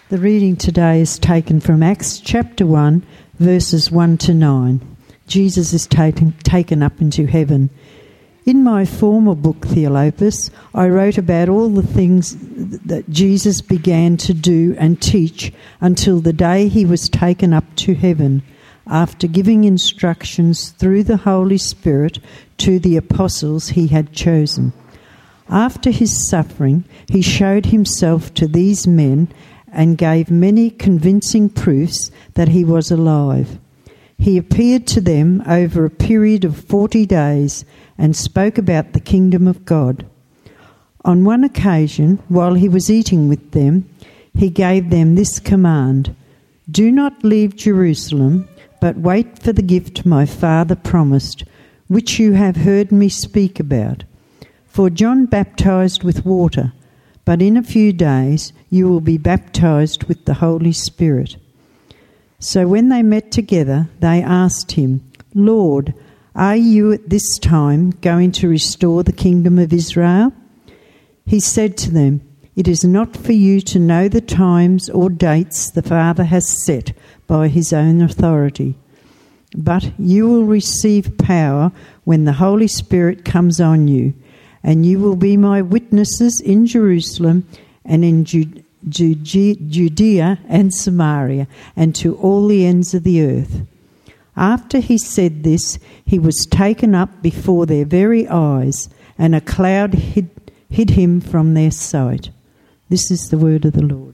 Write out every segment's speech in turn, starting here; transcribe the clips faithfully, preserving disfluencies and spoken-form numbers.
The reading today is taken from Acts chapter one, verses one to nine. Jesus is taken, taken up into heaven. In my former book, Theophilus, I wrote about all the things that Jesus began to do and teach until the day he was taken up to heaven, after giving instructions through the Holy Spirit to the apostles he had chosen. After his suffering, he showed himself to these men and gave many convincing proofs that he was alive. He appeared to them over a period of forty days and spoke about the kingdom of God. On one occasion, while he was eating with them, he gave them this command: "Do not leave Jerusalem, but wait for the gift my Father promised, which you have heard me speak about. For John baptized with water, but in a few days you will be baptized with the Holy Spirit." So when they met together, they asked him, "Lord, are you at this time going to restore the kingdom of Israel?" He said to them, "It is not for you to know the times or dates the Father has set by his own authority, but you will receive power when the Holy Spirit comes on you, and you will be my witnesses in Jerusalem and in Judea, Judea and Samaria, and to all the ends of the earth." After he said this, he was taken up before their very eyes, and a cloud hid, hid him from their sight. This is the word of the Lord.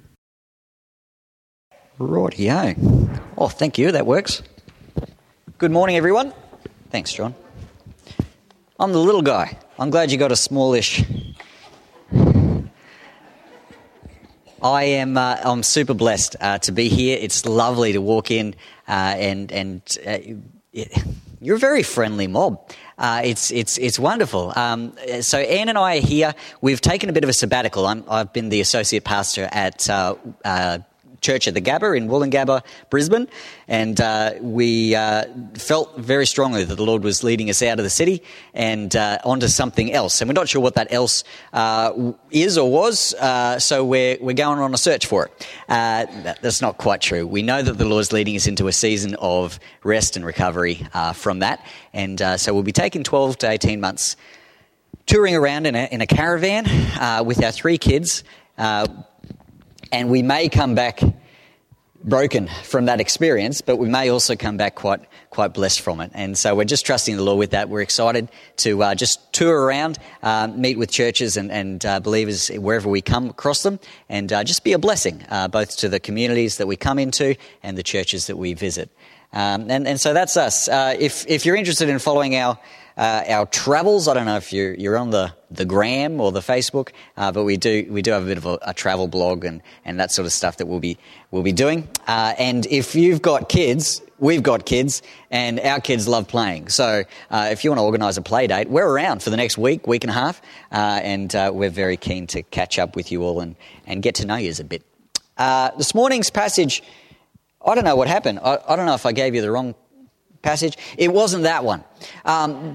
Rightio. Oh, thank you. That works. Good morning, everyone. Thanks, John. I'm the little guy. I'm glad you got a smallish. I am. Uh, I'm super blessed uh, to be here. It's lovely to walk in, uh, and and uh, it, you're a very friendly mob. Uh, it's it's it's wonderful. Um, so Anne and I are here. We've taken a bit of a sabbatical. I'm, I've been the associate pastor at uh, uh, Church at the Gabba in Wollongabba, Brisbane, and uh, we uh, felt very strongly that the Lord was leading us out of the city and uh, onto something else. And we're not sure what that else uh, is or was, uh, so we're we're going on a search for it. Uh, that, that's not quite true. We know that the Lord's leading us into a season of rest and recovery uh, from that, and uh, so we'll be taking twelve to eighteen months touring around in a, in a caravan uh, with our three kids. Uh, And we may come back broken from that experience, but we may also come back quite quite blessed from it. And so we're just trusting the Lord with that. We're excited to uh, just tour around, uh, meet with churches and, and uh, believers wherever we come across them, and uh, just be a blessing, uh, both to the communities that we come into and the churches that we visit. Um, and, and so that's us. Uh, if, if you're interested in following our Uh, our travels, I don't know if you're, you're on the, the gram or the Facebook, uh, but we do we do have a bit of a, a travel blog and, and that sort of stuff that we'll be we'll be doing. Uh, and if you've got kids, we've got kids, and our kids love playing. So uh, if you want to organise a play date, we're around for the next week, week and a half, uh, and uh, we're very keen to catch up with you all and, and get to know you a bit. Uh, this morning's passage, I don't know what happened. I, I don't know if I gave you the wrong passage. It wasn't that one. Um,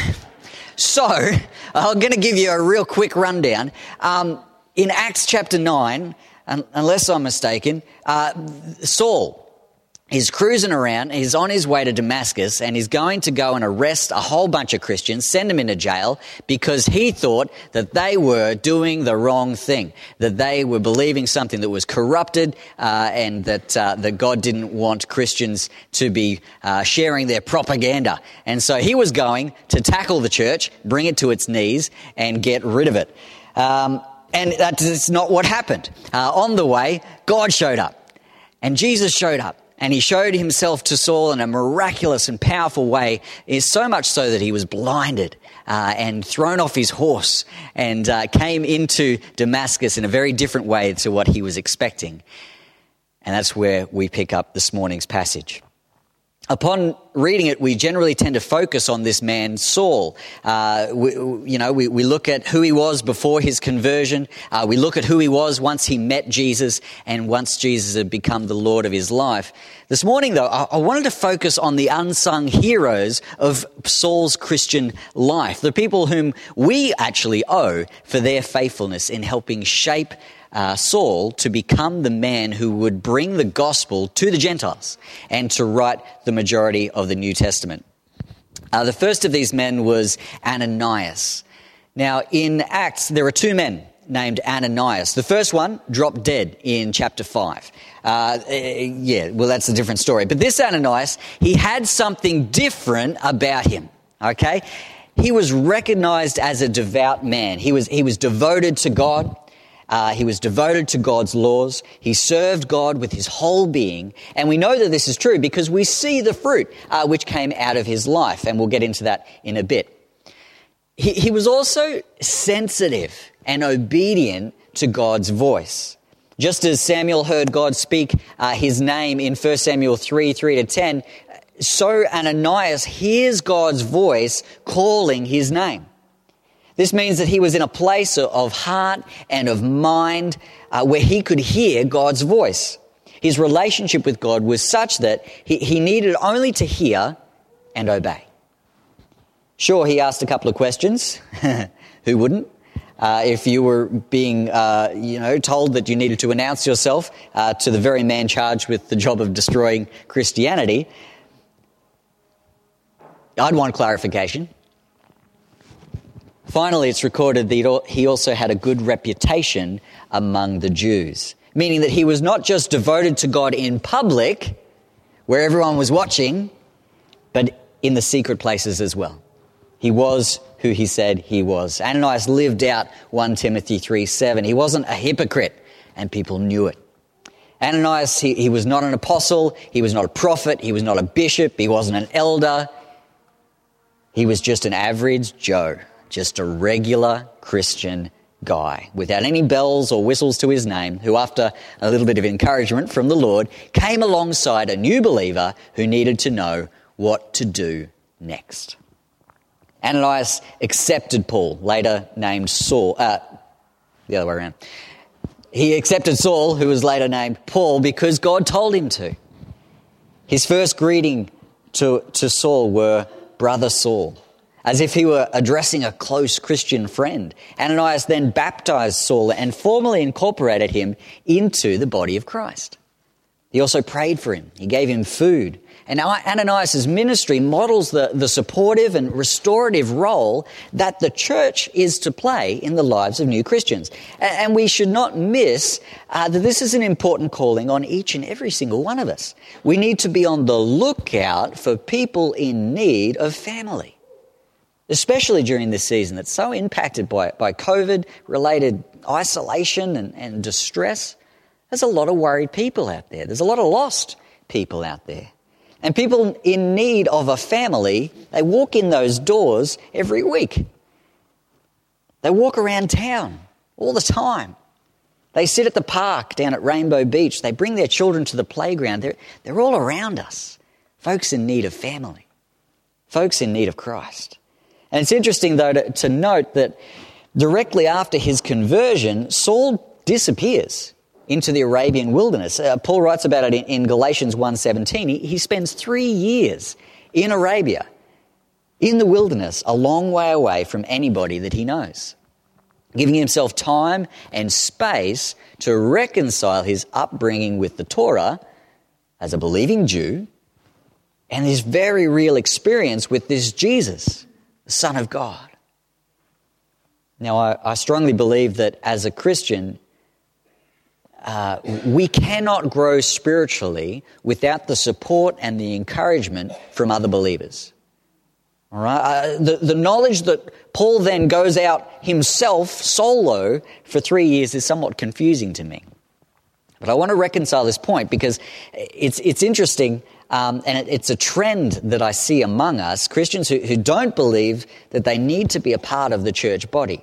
so I'm going to give you a real quick rundown. Um, in Acts chapter nine, un- unless I'm mistaken, uh, Saul is cruising around. He's on his way to Damascus, and he's going to go and arrest a whole bunch of Christians, send them into jail, because he thought that they were doing the wrong thing, that they were believing something that was corrupted, uh, and that uh, that God didn't want Christians to be uh, sharing their propaganda. And so he was going to tackle the church, bring it to its knees, and get rid of it. Um, and that's not what happened. Uh, on the way, God showed up, and Jesus showed up. And he showed himself to Saul in a miraculous and powerful way, is so much so that he was blinded uh, and thrown off his horse and uh, came into Damascus in a very different way to what he was expecting. And that's where we pick up this morning's passage. Upon reading it, we generally tend to focus on this man, Saul. Uh, we, you know, we, we look at who he was before his conversion. Uh, we look at who he was once he met Jesus and once Jesus had become the Lord of his life. This morning, though, I, I wanted to focus on the unsung heroes of Saul's Christian life, the people whom we actually owe for their faithfulness in helping shape uh, Saul to become the man who would bring the gospel to the Gentiles and to write the majority of the New Testament. Uh, the first of these men was Ananias. Now, in Acts, there are two men named Ananias. The first one dropped dead in chapter five. Uh, yeah, well, that's a different story. But this Ananias, he had something different about him, okay? He was recognized as a devout man. He was, he was devoted to God. Uh, he was devoted to God's laws. He served God with his whole being. And we know that this is true because we see the fruit uh, which came out of his life. And we'll get into that in a bit. He, he was also sensitive and obedient to God's voice. Just as Samuel heard God speak uh, his name in First Samuel three, three to ten, so Ananias hears God's voice calling his name. This means that he was in a place of heart and of mind uh, where he could hear God's voice. His relationship with God was such that he, he needed only to hear and obey. Sure, he asked a couple of questions. Who wouldn't? Uh, if you were being, uh, you know, told that you needed to announce yourself uh, to the very man charged with the job of destroying Christianity, I'd want clarification. Finally, it's recorded that he also had a good reputation among the Jews, meaning that he was not just devoted to God in public, where everyone was watching, but in the secret places as well. He was who he said he was. Ananias lived out First Timothy three seven. He wasn't a hypocrite, and people knew it. Ananias, he, he was not an apostle, he was not a prophet, he was not a bishop, he wasn't an elder. He was just an average Joe, just a regular Christian guy without any bells or whistles to his name, who after a little bit of encouragement from the Lord came alongside a new believer who needed to know what to do next. Ananias accepted Paul, later named Saul, uh, the other way around. He accepted Saul, who was later named Paul, because God told him to. His first greeting to, to Saul were, "Brother Saul," as if he were addressing a close Christian friend. Ananias then baptized Saul and formally incorporated him into the body of Christ. He also prayed for him. He gave him food. And Ananias' ministry models the, the supportive and restorative role that the church is to play in the lives of new Christians. And we should not miss uh, that this is an important calling on each and every single one of us. We need to be on the lookout for people in need of family, especially during this season that's so impacted by, by COVID-related isolation and, and distress. There's a lot of worried people out there. There's a lot of lost people out there. And people in need of a family, they walk in those doors every week. They walk around town all the time. They sit at the park down at Rainbow Beach. They bring their children to the playground. They're, they're all around us. Folks in need of family. Folks in need of Christ. And it's interesting, though, to, to note that directly after his conversion, Saul disappears into the Arabian wilderness. Uh, Paul writes about it in, in Galatians one seventeen. He, he spends three years in Arabia, in the wilderness, a long way away from anybody that he knows, giving himself time and space to reconcile his upbringing with the Torah as a believing Jew and his very real experience with this Jesus, the Son of God. Now, I, I strongly believe that as a Christian, Uh, we cannot grow spiritually without the support and the encouragement from other believers. All right? Uh, the, the knowledge that Paul then goes out himself solo for three years is somewhat confusing to me. But I want to reconcile this point because it's it's interesting um, and it, it's a trend that I see among us, Christians who, who don't believe that they need to be a part of the church body.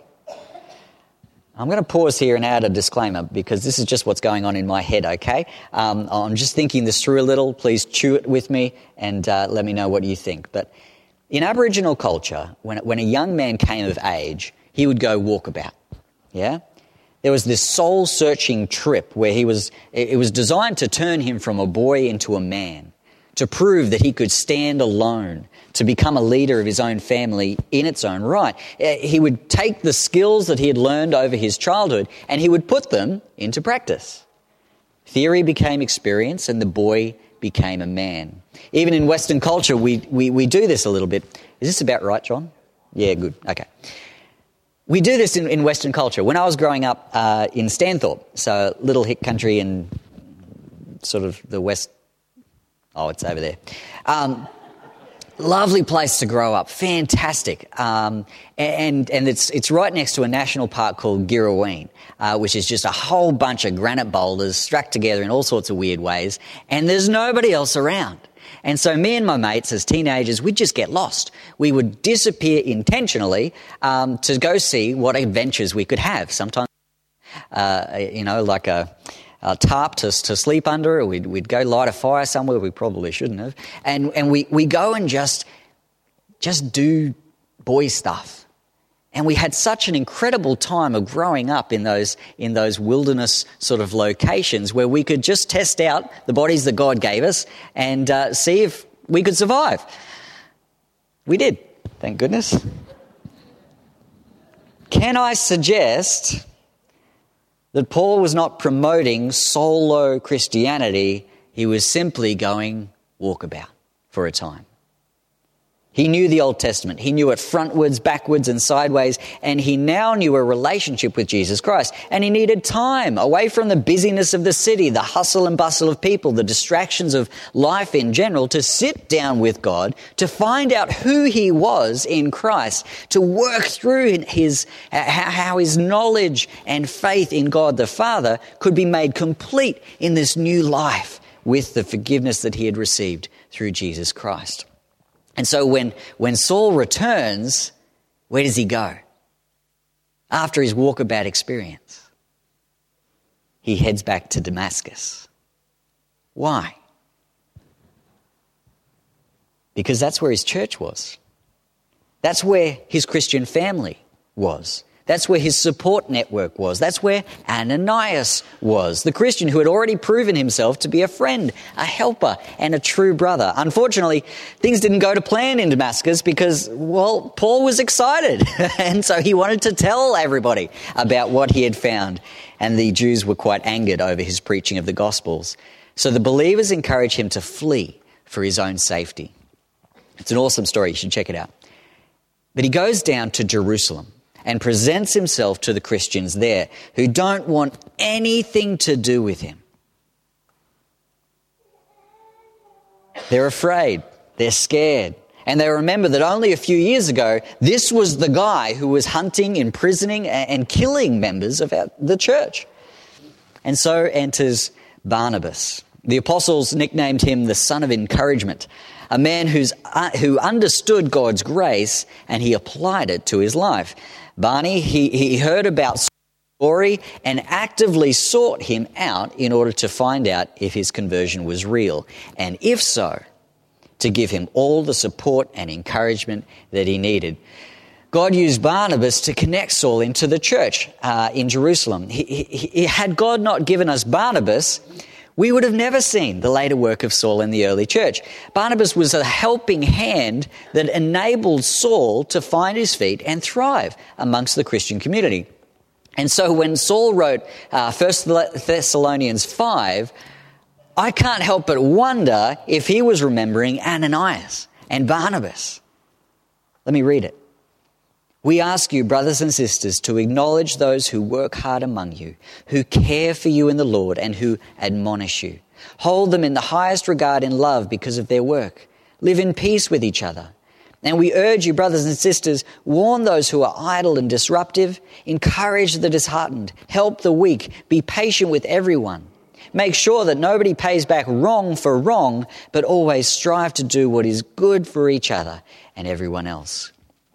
I'm going to pause here and add a disclaimer because this is just what's going on in my head, okay? Um, I'm just thinking this through a little. Please chew it with me and uh, let me know what you think. But in Aboriginal culture, when, when a young man came of age, he would go walkabout, yeah? There was this soul-searching trip where he was, it was designed to turn him from a boy into a man, to prove that he could stand alone, to become a leader of his own family in its own right. He would take the skills that he had learned over his childhood and he would put them into practice. Theory became experience and the boy became a man. Even in Western culture, we, we, we do this a little bit. Is this about right, John? Yeah, good. Okay. We do this in, in Western culture. When I was growing up uh, in Stanthorpe, so little hick country in sort of the west, oh, it's over there. Um, lovely place to grow up, fantastic. Um, and and it's it's right next to a national park called Girrawheen, uh, which is just a whole bunch of granite boulders struck together in all sorts of weird ways, and there's nobody else around. And so me and my mates as teenagers, we'd just get lost. We would disappear intentionally um, to go see what adventures we could have. Sometimes, uh, you know, like a, a tarp to, to sleep under, or we'd, we'd go light a fire somewhere we probably shouldn't have. And, and we, we go and just, just do boy stuff. And we had such an incredible time of growing up in those in those wilderness sort of locations where we could just test out the bodies that God gave us and uh, see if we could survive. We did, thank goodness. Can I suggest that Paul was not promoting solo Christianity? He was simply going walkabout for a time. He knew the Old Testament. He knew it frontwards, backwards and sideways, and he now knew a relationship with Jesus Christ. And he needed time away from the busyness of the city, the hustle and bustle of people, the distractions of life in general, to sit down with God, to find out who he was in Christ, to work through his how his knowledge and faith in God the Father could be made complete in this new life with the forgiveness that he had received through Jesus Christ. And so when, when Saul returns, where does he go? After his walkabout experience, he heads back to Damascus. Why? Because that's where his church was. That's where his Christian family was. That's where his support network was. That's where Ananias was, the Christian who had already proven himself to be a friend, a helper, and a true brother. Unfortunately, things didn't go to plan in Damascus because, well, Paul was excited. And so he wanted to tell everybody about what he had found. And the Jews were quite angered over his preaching of the Gospels. So the believers encourage him to flee for his own safety. It's an awesome story. You should check it out. But he goes down to Jerusalem and presents himself to the Christians there who don't want anything to do with him. They're afraid, they're scared, and they remember that only a few years ago, this was the guy who was hunting, imprisoning, and killing members of our, the church. And so enters Barnabas. The apostles nicknamed him the son of encouragement, a man who's, uh, who understood God's grace and he applied it to his life. Barney, he, he heard about Saul's story and actively sought him out in order to find out if his conversion was real. And if so, to give him all the support and encouragement that he needed. God used Barnabas to connect Saul into the church uh, in Jerusalem. He, he, he, had God not given us Barnabas, we would have never seen the later work of Saul in the early church. Barnabas was a helping hand that enabled Saul to find his feet and thrive amongst the Christian community. And so when Saul wrote uh, First Thessalonians five, I can't help but wonder if he was remembering Ananias and Barnabas. Let me read it. We ask you, brothers and sisters, to acknowledge those who work hard among you, who care for you in the Lord and who admonish you. Hold them in the highest regard in love because of their work. Live in peace with each other. And we urge you, brothers and sisters, warn those who are idle and disruptive, encourage the disheartened, help the weak, be patient with everyone. Make sure that nobody pays back wrong for wrong, but always strive to do what is good for each other and everyone else.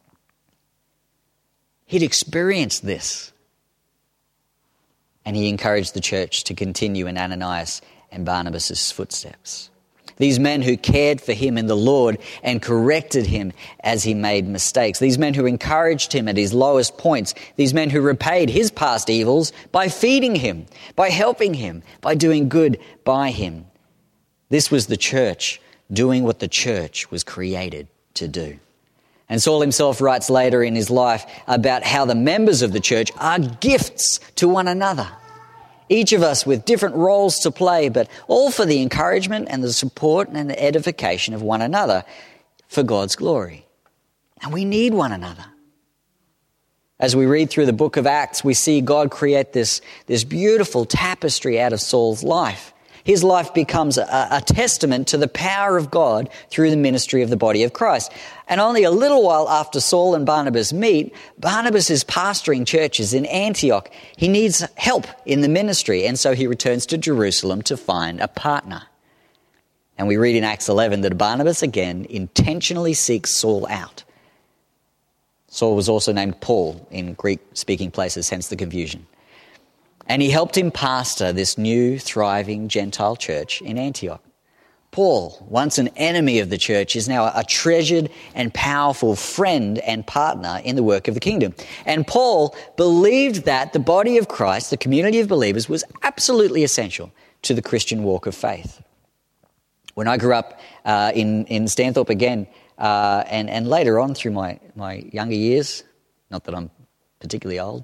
He'd experienced this. And he encouraged the church to continue in Ananias and Barnabas' footsteps. These men who cared for him in the Lord and corrected him as he made mistakes. These men who encouraged him at his lowest points. These men who repaid his past evils by feeding him, by helping him, by doing good by him. This was the church doing what the church was created to do. And Saul himself writes later in his life about how the members of the church are gifts to one another. Each of us with different roles to play, but all for the encouragement and the support and the edification of one another for God's glory. And we need one another. As we read through the book of Acts, we see God create this, this beautiful tapestry out of Saul's life. His life becomes a, a testament to the power of God through the ministry of the body of Christ. And only a little while after Saul and Barnabas meet, Barnabas is pastoring churches in Antioch. He needs help in the ministry, and so he returns to Jerusalem to find a partner. And we read in Acts eleven that Barnabas again intentionally seeks Saul out. Saul was also named Paul in Greek-speaking places, hence the confusion. And he helped him pastor this new, thriving Gentile church in Antioch. Paul, once an enemy of the church, is now a treasured and powerful friend and partner in the work of the kingdom. And Paul believed that the body of Christ, the community of believers, was absolutely essential to the Christian walk of faith. When I grew up uh, in, in Stanthorpe again, uh, and, and later on through my, my younger years, not that I'm particularly old,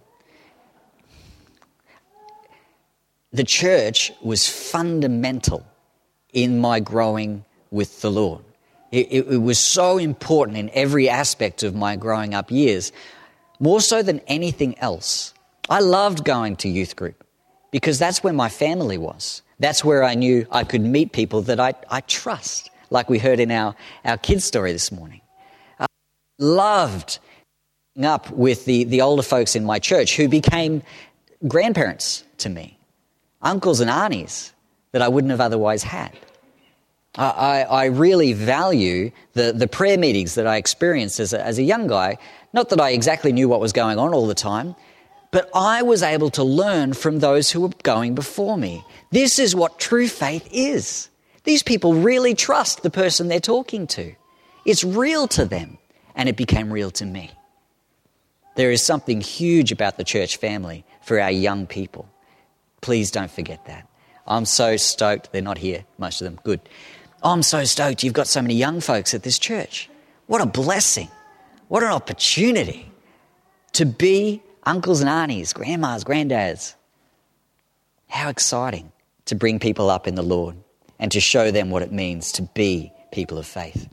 the church was fundamental in my growing with the Lord. It, it, it was so important in every aspect of my growing up years, more so than anything else. I loved going to youth group because that's where my family was. That's where I knew I could meet people that I, I trust, like we heard in our, our kids' story this morning. I loved up with the, the older folks in my church who became grandparents to me. Uncles and aunties that I wouldn't have otherwise had. I, I, I really value the, the prayer meetings that I experienced as a, as a young guy. Not that I exactly knew what was going on all the time, but I was able to learn from those who were going before me. This is what true faith is. These people really trust the person they're talking to. It's real to them, and it became real to me. There is something huge about the church family for our young people. Please don't forget that. I'm so stoked. They're not here, most of them. Good. I'm so stoked you've got so many young folks at this church. What a blessing. What an opportunity to be uncles and aunties, grandmas, granddads. How exciting to bring people up in the Lord and to show them what it means to be people of faith.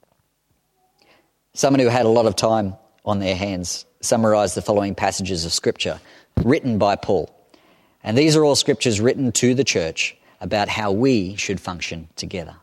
Someone who had a lot of time on their hands summarised the following passages of Scripture written by Paul. And these are all scriptures written to the church about how we should function together.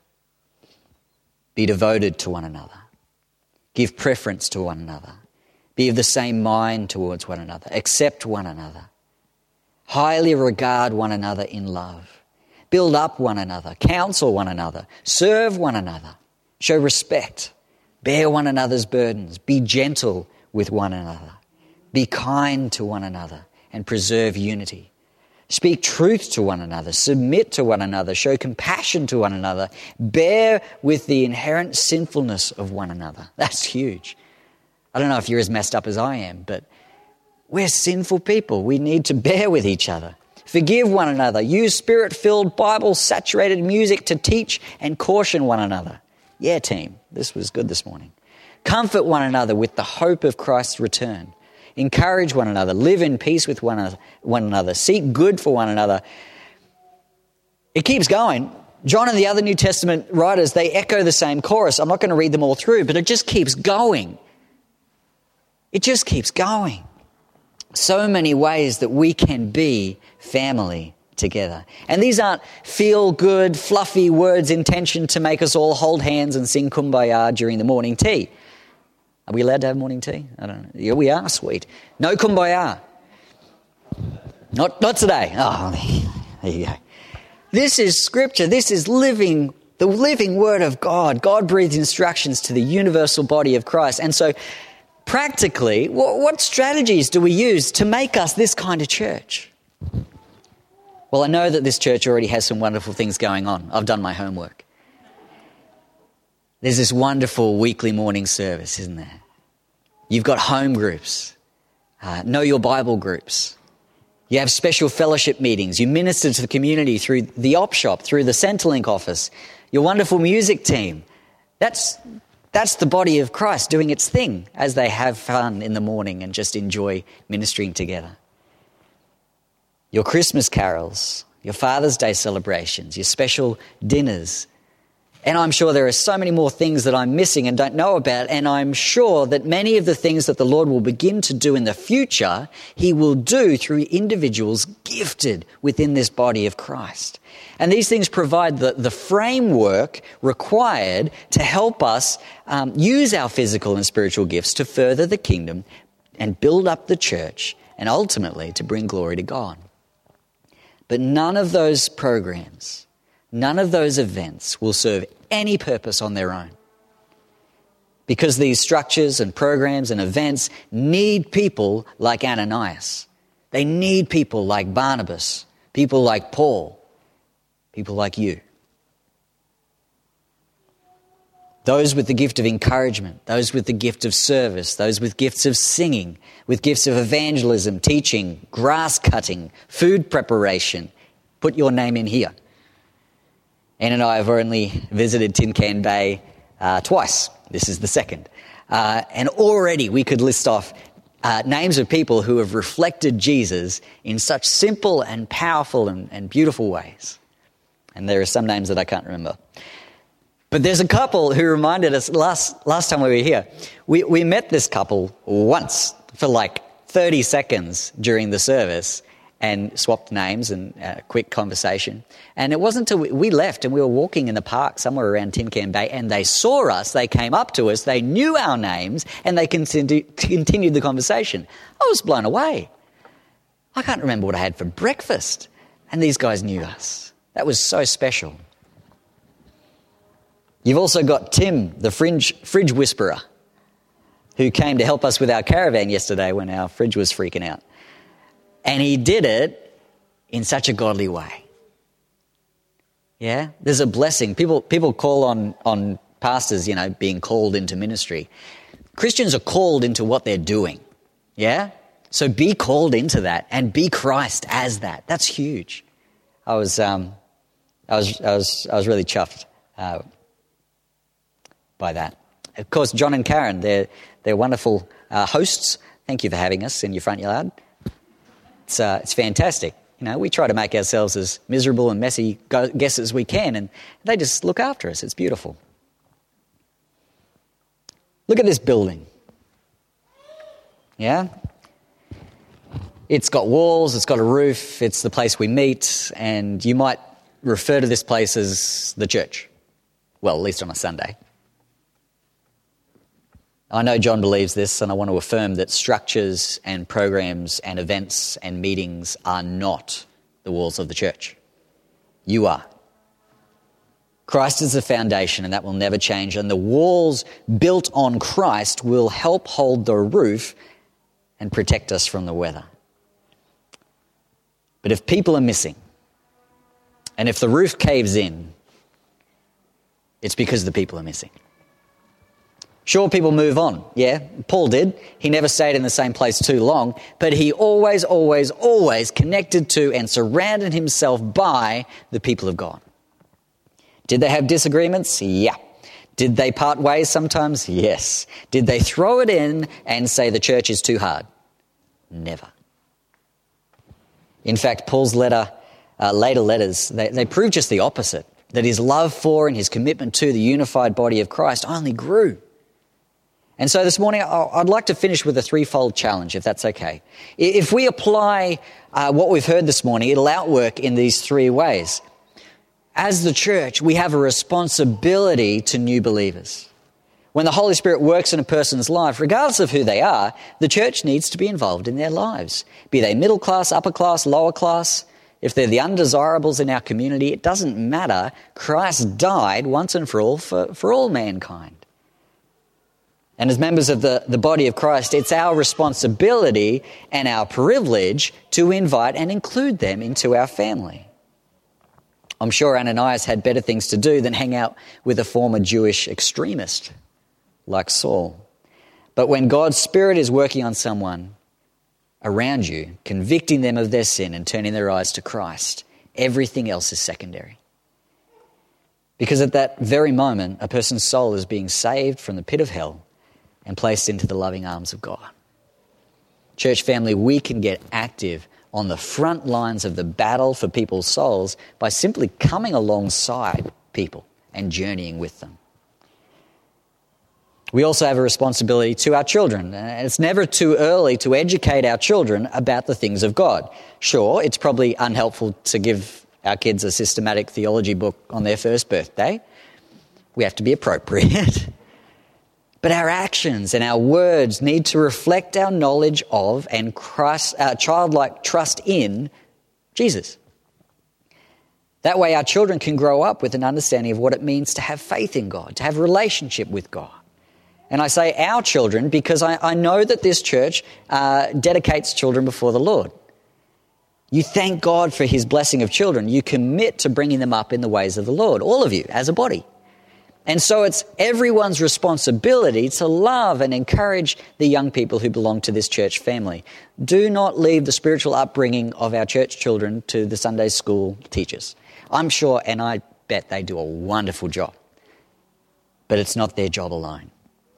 Be devoted to one another. Give preference to one another. Be of the same mind towards one another. Accept one another. Highly regard one another in love. Build up one another. Counsel one another. Serve one another. Show respect. Bear one another's burdens. Be gentle with one another. Be kind to one another and preserve unity. Speak truth to one another, submit to one another, show compassion to one another, bear with the inherent sinfulness of one another. That's huge. I don't know if you're as messed up as I am, but we're sinful people. We need to bear with each other. Forgive one another. Use spirit-filled, Bible-saturated music to teach and caution one another. Yeah, team, this was good this morning. Comfort one another with the hope of Christ's return. Encourage one another. Live in peace with one another. Seek good for one another. It keeps going. John and the other New Testament writers, they echo the same chorus. I'm not going to read them all through, but it just keeps going. It just keeps going. So many ways that we can be family together. And these aren't feel-good, fluffy words intentioned to make us all hold hands and sing Kumbaya during the morning tea. Are we allowed to have morning tea? I don't know. Yeah, we are. Sweet. No Kumbaya. Not, not today. Oh, there you go. This is scripture. This is living, the living word of God. God breathed instructions to the universal body of Christ. And so practically, what, what strategies do we use to make us this kind of church? Well, I know that this church already has some wonderful things going on. I've done my homework. There's this wonderful weekly morning service, isn't there? You've got home groups, uh, know your Bible groups. You have special fellowship meetings. You minister to the community through the op shop, through the Centrelink office. your wonderful music team. That's, that's the body of Christ doing its thing as they have fun in the morning and just enjoy ministering together. Your Christmas carols, your Father's Day celebrations, your special dinners. And I'm sure there are so many more things that I'm missing and don't know about. And I'm sure that many of the things that the Lord will begin to do in the future, he will do through individuals gifted within this body of Christ. And these things provide the, the framework required to help us um, use our physical and spiritual gifts to further the kingdom and build up the church and ultimately to bring glory to God. But none of those programs, none of those events will serve any purpose on their own. Because these structures and programs and events need people like Ananias. They need people like Barnabas, people like Paul, people like you. Those with the gift of encouragement, those with the gift of service, those with gifts of singing, with gifts of evangelism, teaching, grass cutting, food preparation. Put your name in here. Anne and I have only visited Tin Can Bay uh, twice. This is the second. Uh, and already we could list off uh, names of people who have reflected Jesus in such simple and powerful and, and beautiful ways. And there are some names that I can't remember. But there's a couple who reminded us last last time we were here. We, we met this couple once for like thirty seconds during the service and swapped names and a quick conversation. And it wasn't until we, we left and we were walking in the park somewhere around Tin Can Bay and they saw us, they came up to us, they knew our names and they continued, continued the conversation. I was blown away. I can't remember what I had for breakfast. And these guys knew us. That was so special. You've also got Tim, the fringe, fridge whisperer, who came to help us with our caravan yesterday when our fridge was freaking out. And he did it in such a godly way. Yeah, there's a blessing. People people call on, on pastors, you know, being called into ministry. Christians are called into what they're doing. Yeah? So be called into that and be Christ as that. That's huge. I was um I was I was I was really chuffed uh, by that. Of course, John and Karen, they're they're wonderful uh, hosts. Thank you for having us in your front yard. It's uh, it's fantastic. You know, we try to make ourselves as miserable and messy guests as we can, and they just look after us. It's beautiful. Look at this building. Yeah? It's got walls, it's got a roof, it's the place we meet, and you might refer to this place as the church. Well, at least on a Sunday. I know John believes this, and I want to affirm that structures and programs and events and meetings are not the walls of the church. You are. Christ is the foundation, and that will never change, and the walls built on Christ will help hold the roof and protect us from the weather. But if people are missing, and if the roof caves in, it's because the people are missing. Sure, people move on, yeah. Paul did. He never stayed in the same place too long, but he always, always, always connected to and surrounded himself by the people of God. Did they have disagreements? Yeah. Did they part ways sometimes? Yes. Did they throw it in and say the church is too hard? Never. In fact, Paul's letter, uh, later letters, they, they prove just the opposite, that his love for and his commitment to the unified body of Christ only grew. And so this morning, I'd like to finish with a threefold challenge, if that's okay. If we apply uh, what we've heard this morning, it'll outwork in these three ways. As the church, we have a responsibility to new believers. When the Holy Spirit works in a person's life, regardless of who they are, the church needs to be involved in their lives. Be they middle class, upper class, lower class. If they're the undesirables in our community, it doesn't matter. Christ died once and for all for, for all mankind. And as members of the, the body of Christ, it's our responsibility and our privilege to invite and include them into our family. I'm sure Ananias had better things to do than hang out with a former Jewish extremist like Saul. But when God's Spirit is working on someone around you, convicting them of their sin and turning their eyes to Christ, everything else is secondary. Because at that very moment, a person's soul is being saved from the pit of hell and placed into the loving arms of God. Church family, we can get active on the front lines of the battle for people's souls by simply coming alongside people and journeying with them. We also have a responsibility to our children. And it's never too early to educate our children about the things of God. Sure, it's probably unhelpful to give our kids a systematic theology book on their first birthday. We have to be appropriate. But our actions and our words need to reflect our knowledge of and Christ, uh, childlike trust in Jesus. That way our children can grow up with an understanding of what it means to have faith in God, to have a relationship with God. And I say our children because I, I know that this church uh, dedicates children before the Lord. You thank God for his blessing of children. You commit to bringing them up in the ways of the Lord, all of you as a body. And so it's everyone's responsibility to love and encourage the young people who belong to this church family. Do not leave the spiritual upbringing of our church children to the Sunday school teachers. I'm sure, and I bet they do a wonderful job. But it's not their job alone.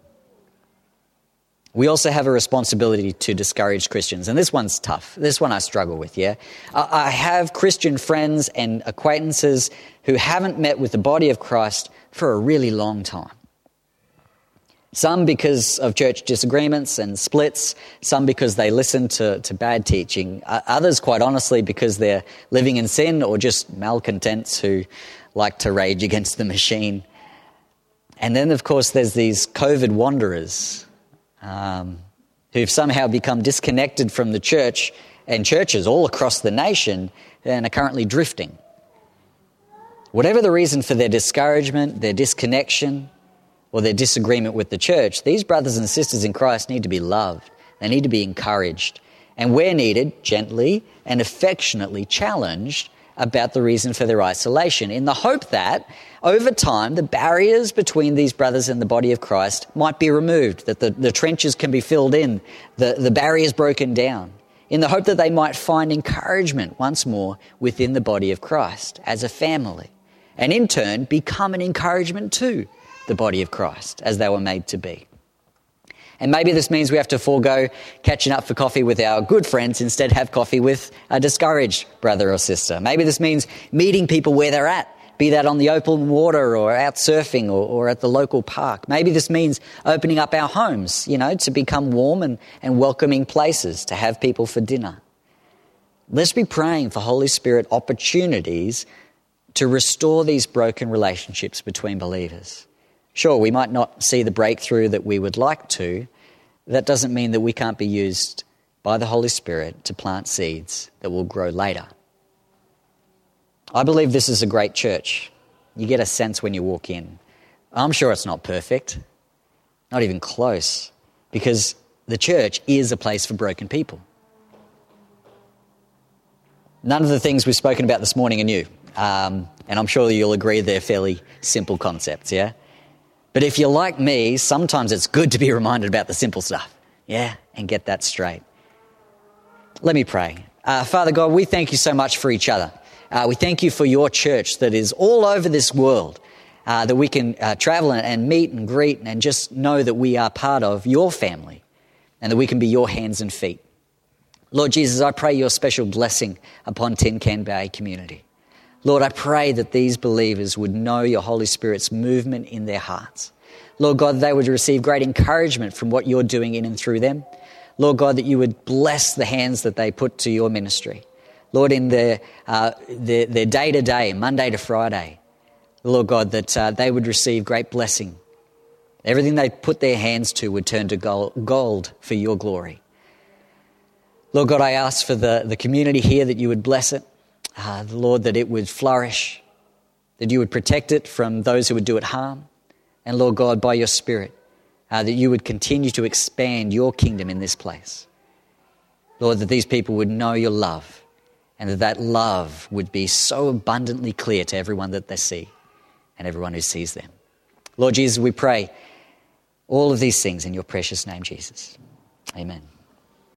We also have a responsibility to discourage Christians. And this one's tough. This one I struggle with, yeah? I have Christian friends and acquaintances who haven't met with the body of Christ for a really long time. Some because of church disagreements and splits. Some because they listen to, to bad teaching. Others, quite honestly, because they're living in sin or just malcontents who like to rage against the machine. And then, of course, there's these COVID wanderers Um, who've somehow become disconnected from the church and churches all across the nation and are currently drifting. Whatever the reason for their discouragement, their disconnection, or their disagreement with the church, these brothers and sisters in Christ need to be loved. They need to be encouraged. And where needed, gently and affectionately challenged about the reason for their isolation, in the hope that over time the barriers between these brothers and the body of Christ might be removed, that the, the trenches can be filled in, the, the barriers broken down, in the hope that they might find encouragement once more within the body of Christ as a family, and in turn become an encouragement to the body of Christ as they were made to be. And maybe this means we have to forego catching up for coffee with our good friends, instead have coffee with a discouraged brother or sister. Maybe this means meeting people where they're at, be that on the open water or out surfing or, or at the local park. Maybe this means opening up our homes, you know, to become warm and, and welcoming places, to have people for dinner. Let's be praying for Holy Spirit opportunities to restore these broken relationships between believers. Sure, we might not see the breakthrough that we would like to. That doesn't mean that we can't be used by the Holy Spirit to plant seeds that will grow later. I believe this is a great church. You get a sense when you walk in. I'm sure it's not perfect, not even close, because the church is a place for broken people. None of the things we've spoken about this morning are new, um, and I'm sure you'll agree they're fairly simple concepts, yeah? But if you're like me, sometimes it's good to be reminded about the simple stuff, yeah, and get that straight. Let me pray. Uh, Father God, we thank you so much for each other. Uh, we thank you for your church that is all over this world, uh, that we can uh, travel and, and meet and greet and just know that we are part of your family and that we can be your hands and feet. Lord Jesus, I pray your special blessing upon Tin Can Bay community. Lord, I pray that these believers would know your Holy Spirit's movement in their hearts. Lord God, they would receive great encouragement from what you're doing in and through them. Lord God, that you would bless the hands that they put to your ministry. Lord, in their, uh, their, their day-to-day, Monday to Friday, Lord God, that uh, they would receive great blessing. Everything they put their hands to would turn to gold, gold for your glory. Lord God, I ask for the, the community here that you would bless it. Uh, Lord, that it would flourish, that you would protect it from those who would do it harm. And Lord God, by your Spirit, uh, that you would continue to expand your kingdom in this place. Lord, that these people would know your love and that that love would be so abundantly clear to everyone that they see and everyone who sees them. Lord Jesus, we pray all of these things in your precious name, Jesus. Amen.